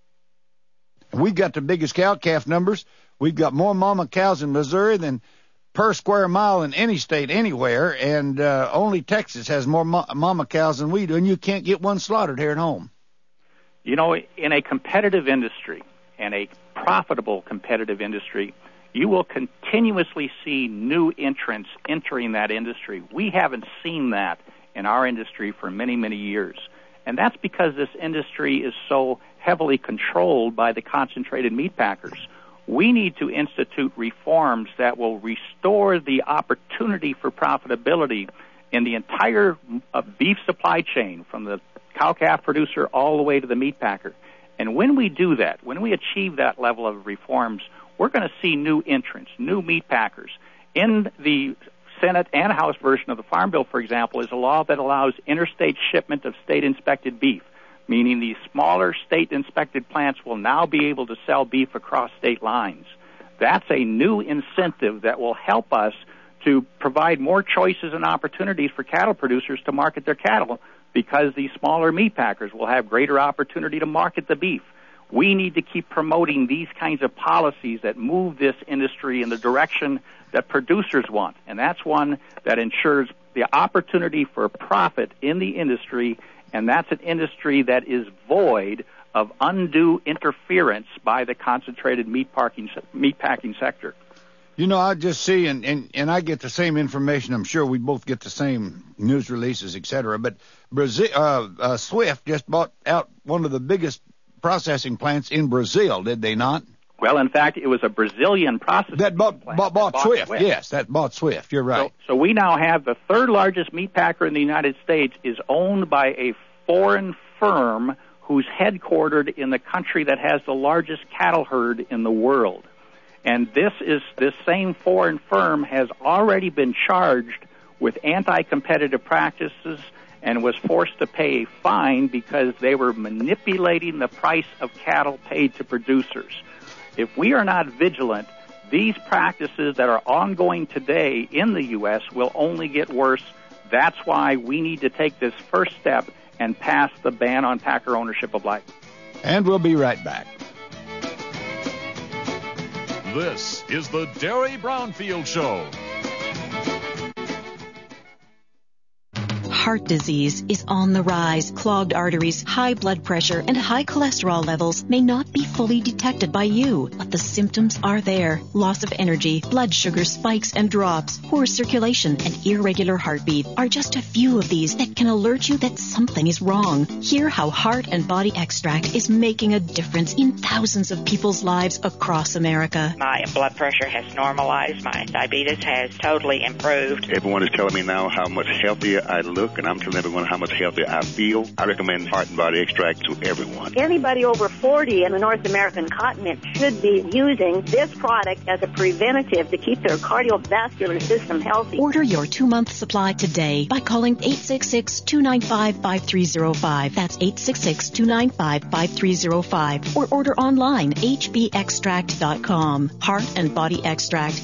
We've got the biggest cow-calf numbers. We've got more mama cows in Missouri than per square mile in any state anywhere, and only Texas has more mama cows than we do, and you can't get one slaughtered here at home. In a competitive industry, and a profitable competitive industry, you will continuously see new entrants entering that industry. We haven't seen that in our industry for many, many years. And that's because this industry is so heavily controlled by the concentrated meat packers. We need to institute reforms that will restore the opportunity for profitability in the entire beef supply chain, from the cow-calf producer all the way to the meat packer. And when we do that, when we achieve that level of reforms, we're going to see new entrants, new meat packers. In the Senate and House version of the Farm Bill, for example, is a law that allows interstate shipment of state-inspected beef, meaning these smaller state-inspected plants will now be able to sell beef across state lines. That's a new incentive that will help us to provide more choices and opportunities for cattle producers to market their cattle, because these smaller meat packers will have greater opportunity to market the beef. We need to keep promoting these kinds of policies that move this industry in the direction that producers want, and that's one that ensures the opportunity for profit in the industry, and that's an industry that is void of undue interference by the concentrated meat packing sector. I just see, and I get the same information. I'm sure we both get the same news releases, etc. But Swift just bought out one of the biggest processing plants in Brazil, did they not? Well, in fact, it was a Brazilian processing plant that bought Swift. Yes, that bought Swift. You're right. So we now have the 3rd largest meat packer in the United States is owned by a foreign firm who's headquartered in the country that has the largest cattle herd in the world. And this same foreign firm has already been charged with anti-competitive practices and was forced to pay a fine because they were manipulating the price of cattle paid to producers. If we are not vigilant, these practices that are ongoing today in the U.S. will only get worse. That's why we need to take this first step and pass the ban on packer ownership of life. And we'll be right back. This is the Derry Brownfield Show. Heart disease is on the rise. Clogged arteries, high blood pressure, and high cholesterol levels may not be fully detected by you, but the symptoms are there. Loss of energy, blood sugar spikes and drops, poor circulation, and irregular heartbeat are just a few of these that can alert you that something is wrong. Hear how Heart and Body Extract is making a difference in thousands of people's lives across America. My blood pressure has normalized. My diabetes has totally improved. Everyone is telling me now how much healthier I look, look, and I'm telling everyone how much healthier I feel. I recommend Heart and Body Extract to everyone. Anybody over 40 in the North American continent should be using this product as a preventative to keep their cardiovascular system healthy. Order your 2-month supply today by calling 866-295-5305. That's 866-295-5305. Or order online, hbextract.com. Heart and Body Extract,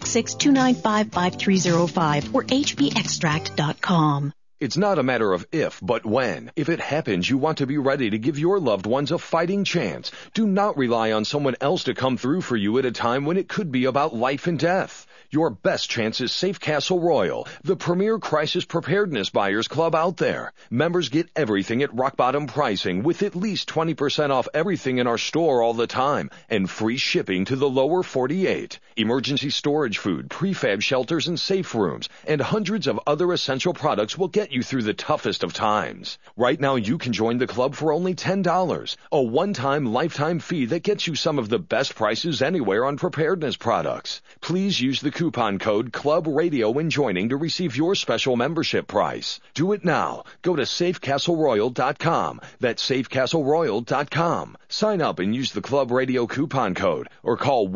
866-295-5305 or hbextract.com. It's not a matter of if, but when. If it happens, you want to be ready to give your loved ones a fighting chance. Do not rely on someone else to come through for you at a time when it could be about life and death. Your best chance is Safe Castle Royal, the premier crisis preparedness buyers club out there. Members get everything at rock bottom pricing with at least 20% off everything in our store all the time and free shipping to the lower 48. Emergency storage food, prefab shelters and safe rooms, and hundreds of other essential products will get you through the toughest of times. Right now you can join the club for only $10, a one-time lifetime fee that gets you some of the best prices anywhere on preparedness products. Please use the coupon code Club Radio when joining to receive your special membership price. Do it now. Go to safecastleroyal.com. That's safecastleroyal.com. Sign up and use the Club Radio coupon code or call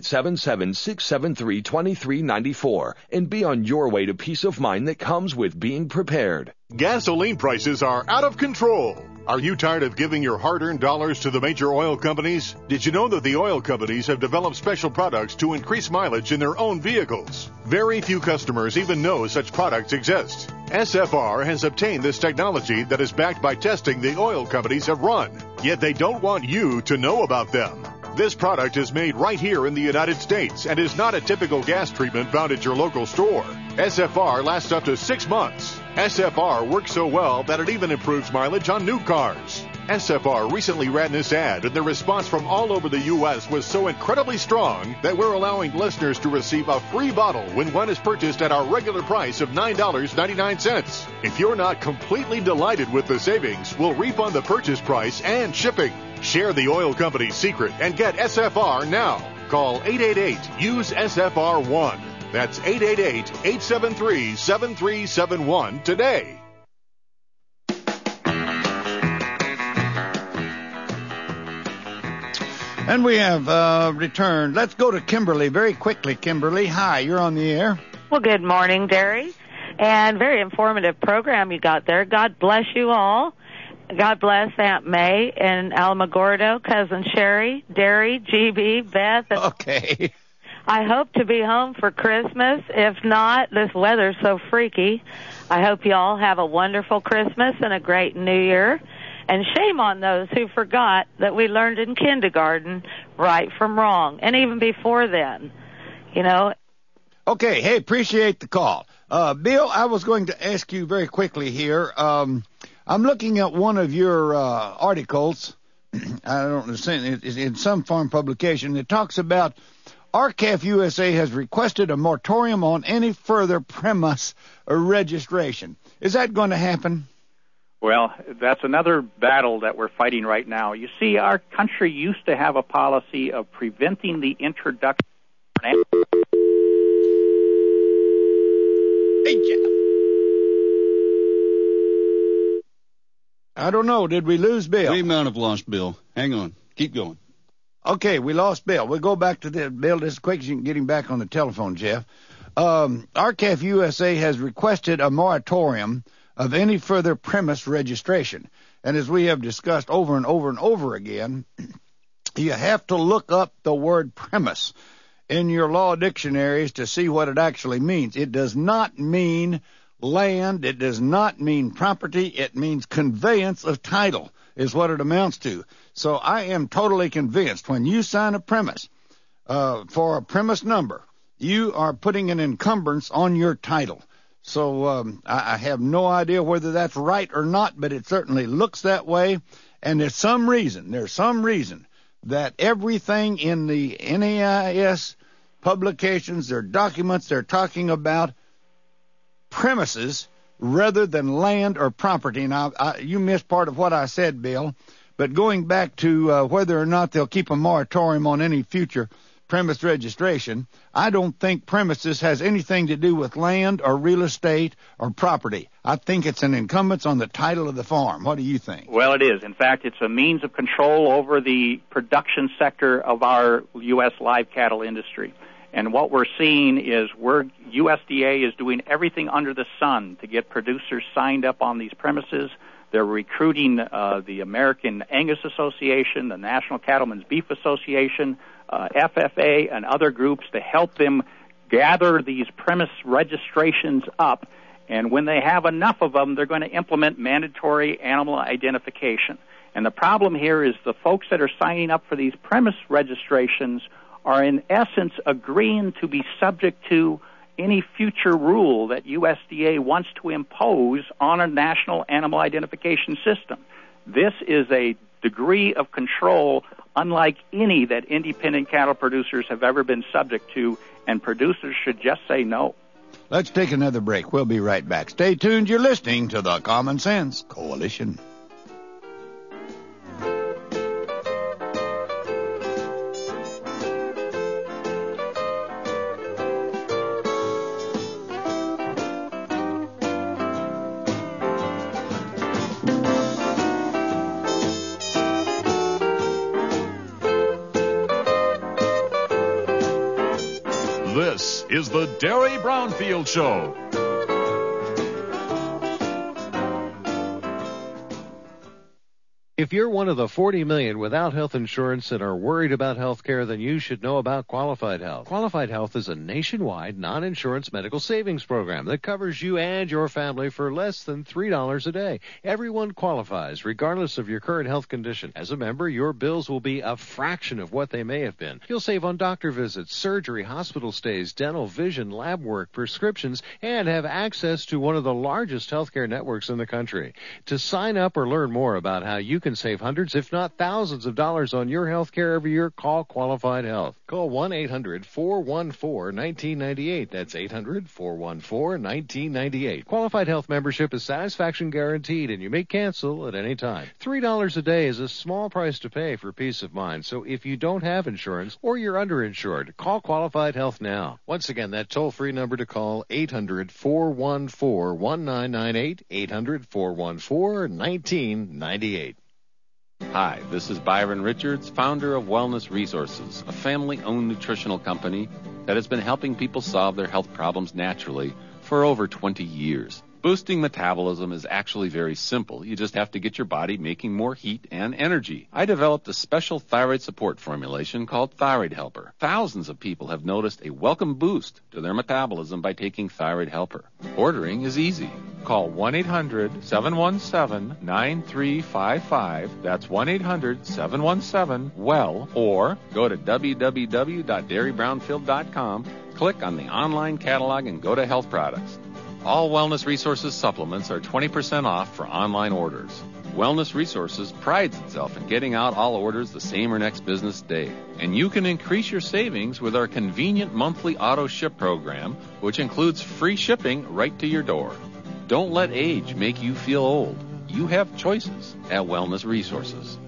1-877-673-2394 and be on your way to peace of mind that comes with being prepared. Gasoline prices are out of control. Are you tired of giving your hard-earned dollars to the major oil companies? Did you know that the oil companies have developed special products to increase mileage in their own vehicles? Very few customers even know such products exist. SFR has obtained this technology that is backed by testing the oil companies have run, yet they don't want you to know about them. This product is made right here in the United States and is not a typical gas treatment found at your local store. SFR lasts up to 6 months. SFR works so well that it even improves mileage on new cars. SFR recently ran this ad, and the response from all over the U.S. was so incredibly strong that we're allowing listeners to receive a free bottle when one is purchased at our regular price of $9.99. If you're not completely delighted with the savings, we'll refund the purchase price and shipping. Share the oil company's secret and get SFR now. Call 888-USE-SFR1. That's 888-873-7371 today. And we have returned. Let's go to Kimberly very quickly. Kimberly, hi, you're on the air. Well, good morning, Derry. And very informative program you got there. God bless you all. God bless Aunt May and Alamogordo, Cousin Sherry, Derry, GB, Beth. And okay. I hope to be home for Christmas. If not, this weather's so freaky. I hope you all have a wonderful Christmas and a great New Year. And shame on those who forgot that we learned in kindergarten right from wrong, and even before then, you know. Okay, hey, appreciate the call. Bill, I was going to ask you very quickly here. I'm looking at one of your articles. I don't understand. It's in some farm publication. It talks about RCAF USA has requested a moratorium on any further premise registration. Is that going to happen? Well, that's another battle that we're fighting right now. You see, our country used to have a policy of preventing the introduction. Hey, Jeff. I don't know. Did we lose Bill? We might have lost Bill. Hang on. Keep going. Okay, we lost Bill. We'll go back to the Bill as quick as you can get him back on the telephone, Jeff. RCAF USA has requested a moratorium of any further premise registration. And as we have discussed over and over and over again, you have to look up the word premise in your law dictionaries to see what it actually means. It does not mean land. It does not mean property. It means conveyance of title is what it amounts to. So I am totally convinced when you sign a premise for a premise number, you are putting an encumbrance on your title. So I have no idea whether that's right or not, but it certainly looks that way. And there's some reason that everything in the NAIS publications, their documents, they're talking about premises rather than land or property. Now, you missed part of what I said, Bill, but going back to whether or not they'll keep a moratorium on any future premise registration, I don't think premises has anything to do with land or real estate or property. I think it's an incumbence on the title of the farm. What do you think? Well, it is. In fact, it's a means of control over the production sector of our U.S. live cattle industry. And what we're seeing is USDA is doing everything under the sun to get producers signed up on these premises. They're recruiting the American Angus Association, the National Cattlemen's Beef Association, FFA, and other groups to help them gather these premise registrations up. And when they have enough of them, they're going to implement mandatory animal identification. And the problem here is the folks that are signing up for these premise registrations are in essence agreeing to be subject to any future rule that USDA wants to impose on a national animal identification system. This is a degree of control unlike any that independent cattle producers have ever been subject to, and producers should just say no. Let's take another break. We'll be right back. Stay tuned. You're listening to the Common Sense Coalition. This is the Derry Brownfield Show. If you're one of the 40 million without health insurance and are worried about health care, then you should know about Qualified Health. Qualified Health is a nationwide non-insurance medical savings program that covers you and your family for less than $3 a day. Everyone qualifies, regardless of your current health condition. As a member, your bills will be a fraction of what they may have been. You'll save on doctor visits, surgery, hospital stays, dental, vision, lab work, prescriptions, and have access to one of the largest healthcare networks in the country. To sign up or learn more about how you can save hundreds, if not thousands of dollars on your health care every year, call Qualified Health. Call 1-800-414-1998. That's 800-414-1998. Qualified Health membership is satisfaction guaranteed, and you may cancel at any time. $3 a day is a small price to pay for peace of mind, so if you don't have insurance or you're underinsured, call Qualified Health now. Once again, that toll-free number to call, 800-414-1998, 800-414-1998. Hi, this is Byron Richards, founder of Wellness Resources, a family-owned nutritional company that has been helping people solve their health problems naturally for over 20 years. Boosting metabolism is actually very simple. You just have to get your body making more heat and energy. I developed a special thyroid support formulation called Thyroid Helper. Thousands of people have noticed a welcome boost to their metabolism by taking Thyroid Helper. Ordering is easy. Call 1-800-717-9355. That's 1-800-717-WELL. Or go to www.dairybrownfield.com. Click on the online catalog and go to Health Products. All Wellness Resources supplements are 20% off for online orders. Wellness Resources prides itself in getting out all orders the same or next business day. And you can increase your savings with our convenient monthly auto ship program, which includes free shipping right to your door. Don't let age make you feel old. You have choices at Wellness Resources.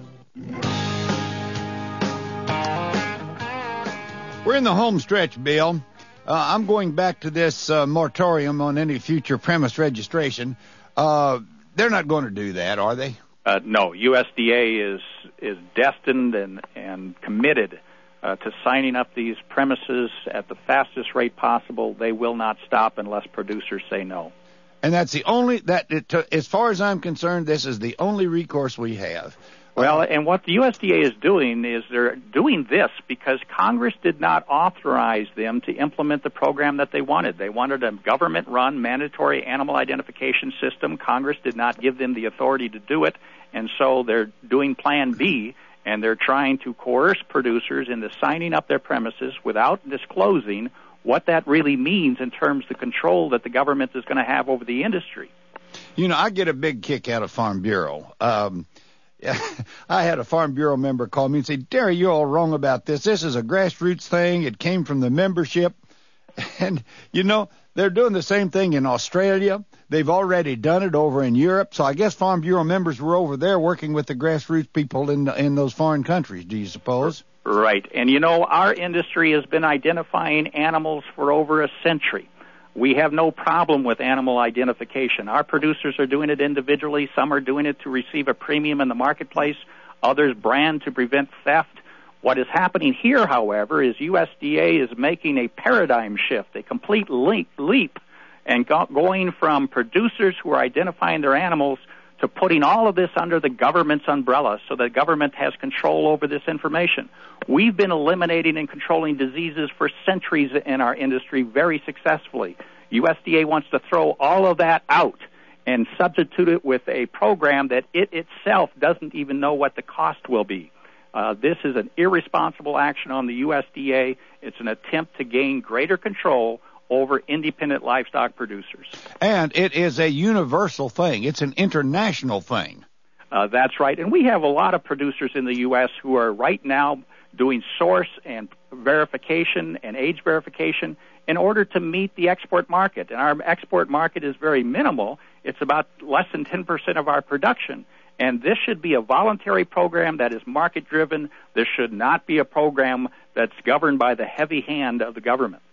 We're in the home stretch, Bill. I'm going back to this moratorium on any future premise registration. They're not going to do that, are they? No. USDA is destined and committed to signing up these premises at the fastest rate possible. They will not stop unless producers say no. And that's the only as far as I'm concerned, this is the only recourse we have. Well, and what the USDA is doing is they're doing this because Congress did not authorize them to implement the program that they wanted. They wanted a government-run mandatory animal identification system. Congress did not give them the authority to do it, and so they're doing Plan B, and they're trying to coerce producers into signing up their premises without disclosing what that really means in terms of the control that the government is going to have over the industry. You know, I get a big kick out of Farm Bureau. I had a Farm Bureau member call me and say, Derry, you're all wrong about this. This is a grassroots thing. It came from the membership. And, you know, they're doing the same thing in Australia. They've already done it over in Europe. So I guess Farm Bureau members were over there working with the grassroots people in those foreign countries, do you suppose? Right. And, you know, our industry has been identifying animals for over a century. We have no problem with animal identification. Our producers are doing it individually. Some are doing it to receive a premium in the marketplace. Others brand to prevent theft. What is happening here, however, is USDA is making a paradigm shift, a complete leap, and going from producers who are identifying their animals to putting all of this under the government's umbrella so the government has control over this information. We've been eliminating and controlling diseases for centuries in our industry very successfully. USDA wants to throw all of that out and substitute it with a program that it itself doesn't even know what the cost will be. This is an irresponsible action on the USDA. It's an attempt to gain greater control over independent livestock producers. And it is a universal thing. It's an international thing. That's right. And we have a lot of producers in the U.S. who are right now doing source and verification and age verification in order to meet the export market. And our export market is very minimal. It's about less than 10% of our production. And this should be a voluntary program that is market-driven. This should not be a program that's governed by the heavy hand of the government.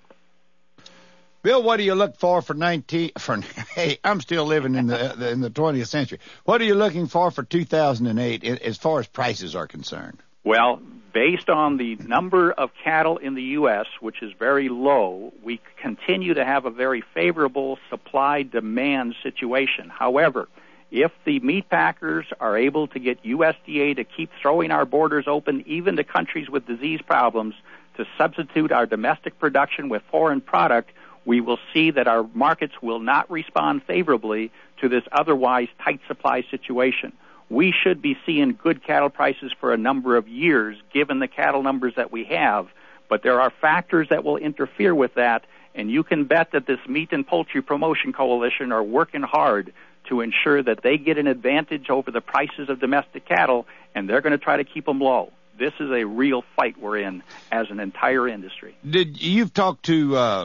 Bill, what do you look for hey, I'm still living in the 20th century. What are you looking for 2008 as far as prices are concerned? Well, based on the number of cattle in the U.S., which is very low, we continue to have a very favorable supply-demand situation. However, if the meat packers are able to get USDA to keep throwing our borders open, even to countries with disease problems, to substitute our domestic production with foreign product, we will see that our markets will not respond favorably to this otherwise tight supply situation. We should be seeing good cattle prices for a number of years, given the cattle numbers that we have. But there are factors that will interfere with that, and you can bet that this Meat and Poultry Promotion Coalition are working hard to ensure that they get an advantage over the prices of domestic cattle, and they're going to try to keep them low. This is a real fight we're in as an entire industry. You've talked to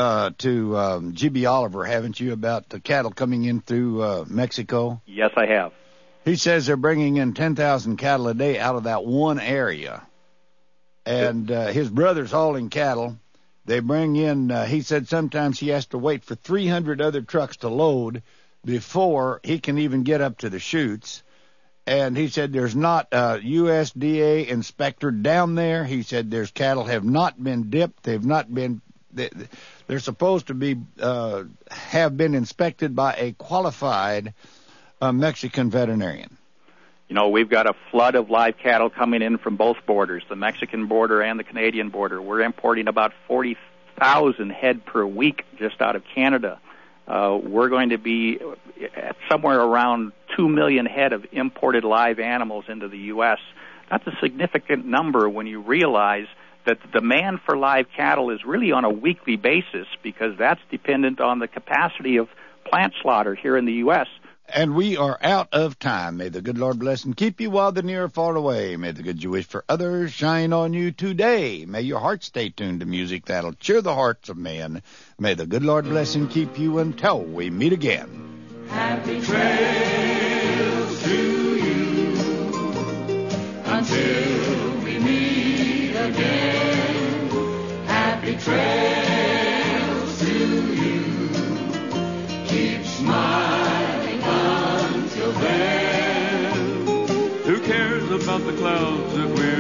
G.B. Oliver, haven't you, about the cattle coming in through Mexico? Yes, I have. He says they're bringing in 10,000 cattle a day out of that one area. And his brother's hauling cattle. They bring in, he said sometimes he has to wait for 300 other trucks to load before he can even get up to the chutes. And he said there's not a USDA inspector down there. He said there's cattle have not been dipped. They've not been. They're supposed to be have been inspected by a qualified Mexican veterinarian. You know, we've got a flood of live cattle coming in from both borders, the Mexican border and the Canadian border. We're importing about 40,000 head per week just out of Canada. We're going to be at somewhere around 2 million head of imported live animals into the U.S. That's a significant number when you realize that the demand for live cattle is really on a weekly basis, because that's dependent on the capacity of plant slaughter here in the U.S. And we are out of time. May the good Lord bless and keep you while they're near or far away. May the good you wish for others shine on you today. May your heart stay tuned to music that'll cheer the hearts of men. May the good Lord bless and keep you until we meet again. Happy trails to you until we meet again. Happy trails to you. Keep smiling until then. Who cares about the clouds that we're